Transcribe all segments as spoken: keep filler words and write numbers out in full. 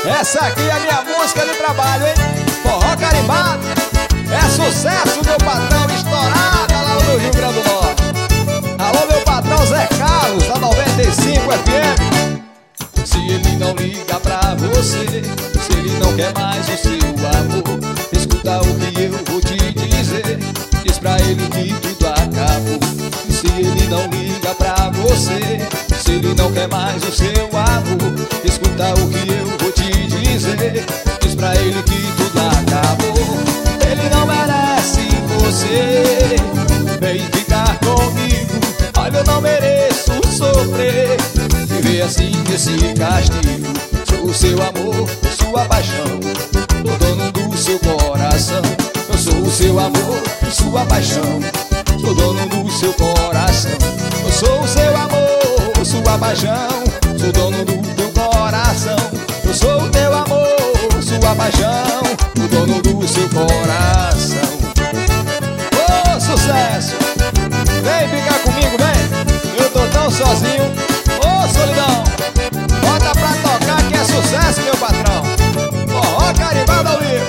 Essa aqui é a minha música de trabalho, hein? Forró carimbado. É sucesso, meu patrão, estourada lá no Rio Grande do Norte. Alô, meu patrão Zé Carlos, da noventa e cinco F M. Se ele não liga pra você, se ele não quer mais o seu amor, escuta o que eu vou te dizer. Diz pra ele que tudo acabou. Se ele não liga pra você, se ele não quer mais o seu amor, escuta o que eu vou te dizer. Diz pra ele que tudo acabou. Ele não merece você, vem ficar comigo. Olha, eu não mereço sofrer, viver assim nesse castigo. Sou o seu amor, sua paixão, o dono do seu coração. Eu sou o seu amor, sua paixão, sou dono do seu coração. Eu sou o seu amor, sua paixão, sou dono do teu coração. Eu sou o teu amor, sua paixão, o dono do seu coração. Ô, sucesso! Vem ficar comigo, vem! Eu tô tão sozinho. Ô, solidão! Bota pra tocar que é sucesso, meu patrão. Forró carimbado ao vivo.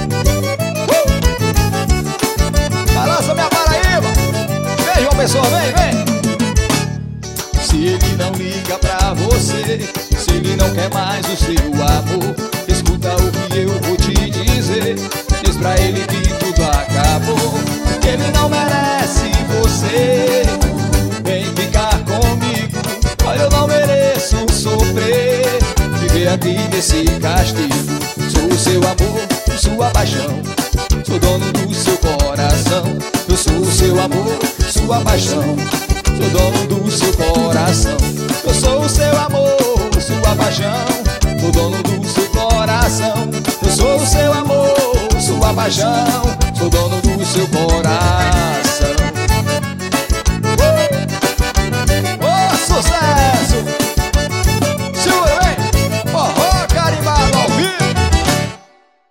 Uh! Balança minha Paraíba. Vem, João Pessoa, vem, vem. Se ele não liga pra você, se ele não quer mais o seu amor, escuta o que eu vou te dizer. Diz pra ele que tudo acabou. Ele não merece você, vem ficar comigo. Olha, eu não mereço sofrer, viver aqui nesse castigo. Sou o seu amor, sua paixão, sou dono do seu coração. Eu sou o seu amor, sua paixão, sou dono do seu coração. Eu sou o seu amor, sua paixão, sou dono do seu coração. Eu sou o seu amor, sua paixão, sou dono do seu coração.